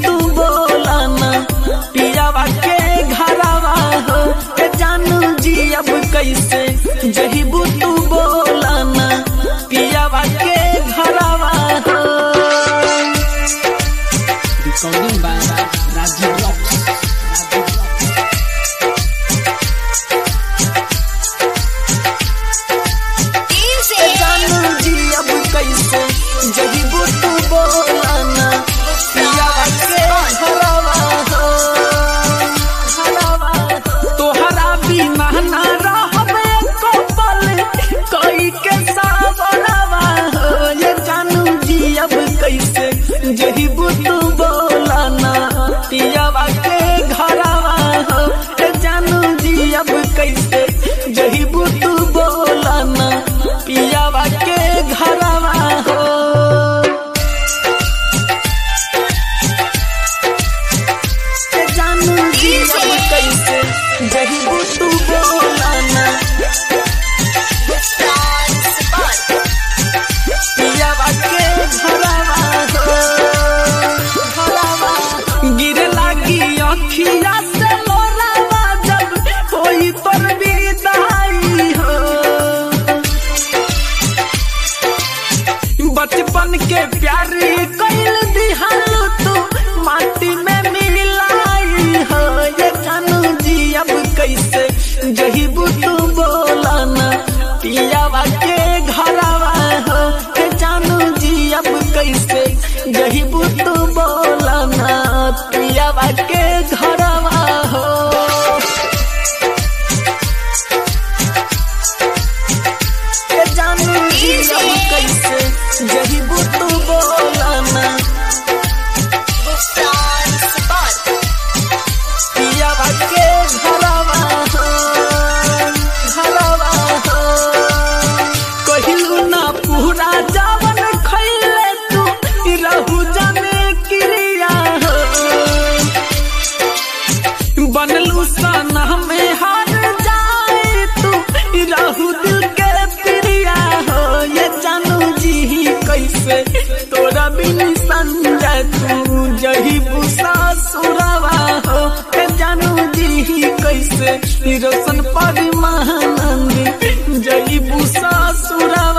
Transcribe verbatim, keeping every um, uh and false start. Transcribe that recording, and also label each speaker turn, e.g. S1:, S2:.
S1: तू बोला ना पियावा के घरवा हो ए जानू जी अब कैसे जहिबू तू बोला ना पियावा के घरवा हो।
S2: Recording by Rajeev Rock.
S1: जहिबू तू बोला ना पियावा के घरवा हो घरवा तोहरा बिना ना रहबे को पल कोई के सावरवा हो ये जानू जी अब कैसे जहिबू तू बोला ना पियावा के घरवा हो ये जानू जी अब कैसे जहिबू तू बोला ना पियावा के घरवा हो। जहिबू तू बोला ना पियावा के घरवा हो घरवा गिरे लागी अखिया से लोरावा जब कोई पर विदाई हो बचपन के प्यारी कैल दिहाल तू माटी में मिलाई हो ये जानू जी अब कैसे जहिबू तू बोला ना पियावा के घरवा हो ए जानू जी अब कैसे जहिबू तू बोला ना पियावा के घरवा हो। ए जानू जी अब कैसे जहिबू तू बोला ना पियावा के घरवा हो घरवा हो कहिलू ना पूरा जावन खैले तू रहू जाने क्रिया हो बनलू सना में हार जाए तू रहू दिल के प्रिया हो ये जानू जी कैसे तोरा बिन संजय तू जहिबू सासुरवा हो ए जानू जी कैसे रोशन परिमानंद जहिबू सासुरवा।